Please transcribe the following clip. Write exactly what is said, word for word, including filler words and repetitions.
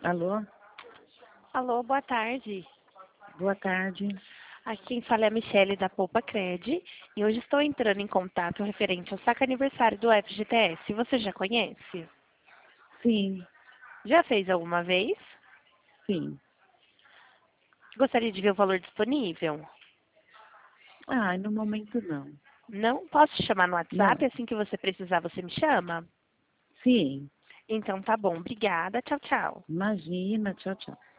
Alô? Alô, boa tarde. Boa tarde. Aqui quem fala é a Michele da Poupa Cred e hoje estou entrando em contato referente ao saque aniversário do F G T S. Você já conhece? Sim, Já fez alguma vez? sim. Gostaria de ver o valor disponível? Ah, no momento não. Não? Posso te chamar no WhatsApp? Não. Assim que você precisar, você me chama? Sim, Então tá bom. Obrigada. Tchau, tchau. imagina. Tchau, tchau.